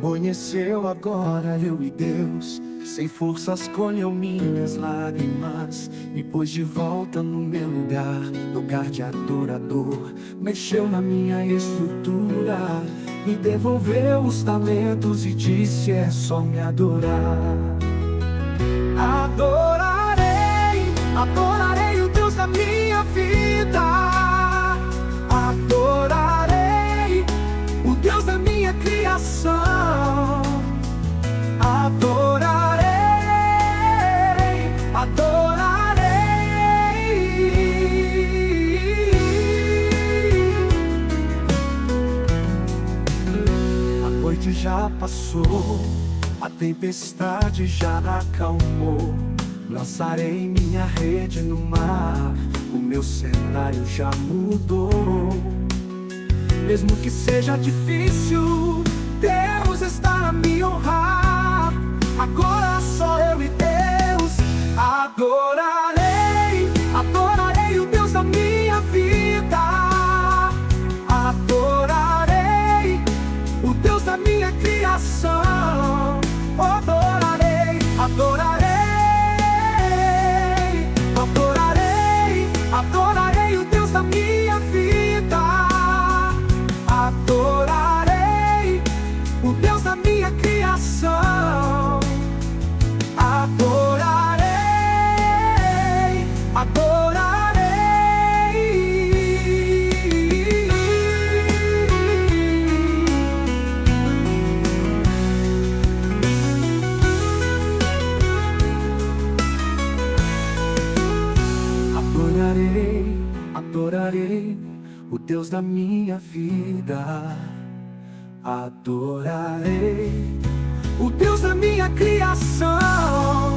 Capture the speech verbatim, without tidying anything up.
Amanheceu agora, eu e Deus, sem forças colheu minhas lágrimas, me pôs de volta no meu lugar, lugar de adorador. Mexeu na minha estrutura, me devolveu os talentos e disse: é só me adorar. Adorarei, adorarei o Deus da minha vida. Adorarei o Deus da minha criação. Adorarei, adorarei. A noite já passou, a tempestade já acalmou. Lançarei minha rede no mar, o meu cenário já mudou. Mesmo que seja difícil, Deus está a me honrar. Agora só eu e Deus. Adorarei, adorarei o Deus da minha vida. Adorarei o Deus da minha criação. Adorarei, adorarei, adorarei, adorarei o Deus da minha vida. Adorarei o Deus da minha criação. Adorarei, adorarei. Adorarei, adorarei o Deus da minha vida. Adorarei o Deus da minha criação.